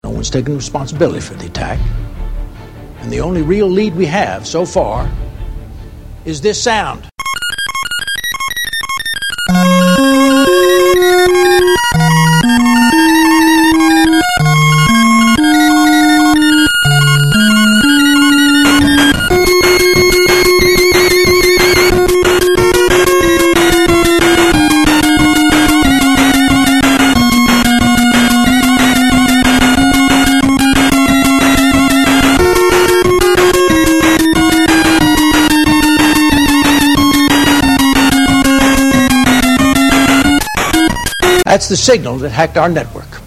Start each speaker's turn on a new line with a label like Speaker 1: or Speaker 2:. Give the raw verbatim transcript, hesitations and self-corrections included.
Speaker 1: No one's taken responsibility for the attack. And the only real lead we have so far is this sound. That's the signal that hacked our network.